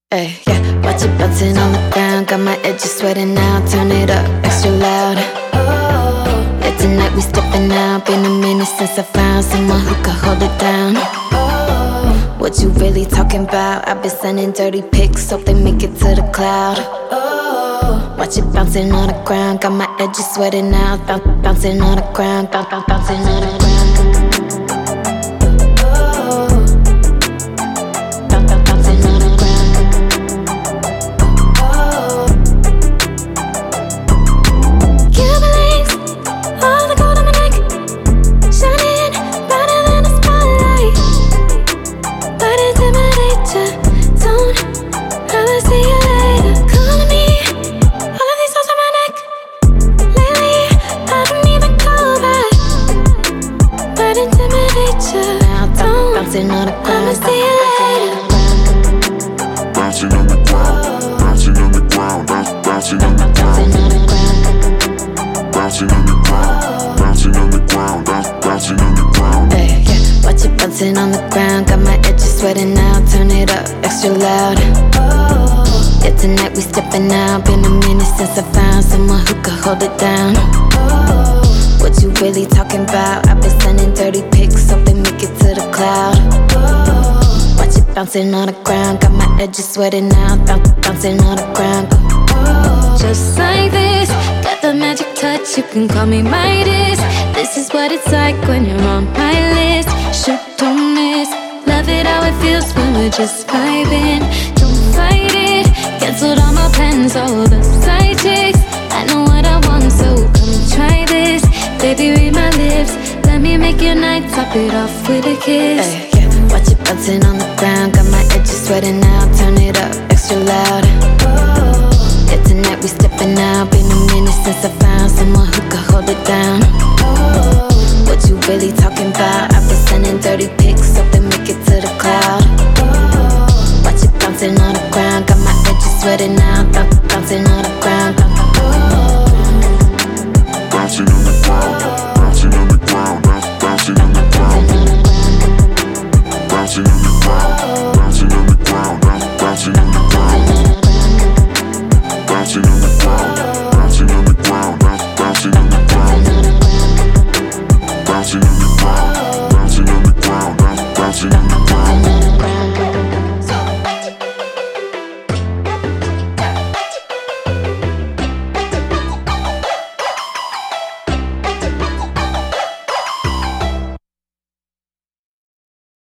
Ay, yeah, watch it bouncing on the ground. Got my edges sweating now. Turn it up extra loud. Yeah, tonight we stepping out. Been a minute since I found someone who could hold it down. What you really talking about? I've been sending dirty pics, hope they make it to the cloud. Watch it bouncing on the ground. Got my edges sweating now. Bouncing on the ground. Bouncing on the ground. Bouncing on the ground, bouncing on the ground, bouncing on the ground, bouncing on the ground, bouncing on the ground, bouncing on the ground, bouncing on the ground. Hey, yeah, watch it bouncing on the ground. Got my edges sweating now. Turn it up extra loud. Yeah, tonight we stepping out. Been a minute since I found someone who could hold it down. What you really talking about? I've been sending dirty pics, hope they make it to the cloud. Watch it bouncing on the ground. Got my edges sweating now. Bouncing on the ground. Just like this, got the magic touch, you can call me Midas. This is what it's like when you're on my list. Shoot, don't miss, love it how it feels when we're just vibing. Don't fight it, canceled all my plans, all the side chicks. I know what I want, so come try this. Baby, read my lips, let me make your night, top it off with a kiss. Ay, yeah, watch it bouncing on the ground. Got my edges sweating now. Turn it up extra loud. Yeah, tonight we stepping out. Been a minute since I found someone who could hold it down. What you really talking about? I've been sending dirty pics, hope they make it to the cloud. Watch it bouncing on the ground. Got my edges sweating now. Bouncing on the ground.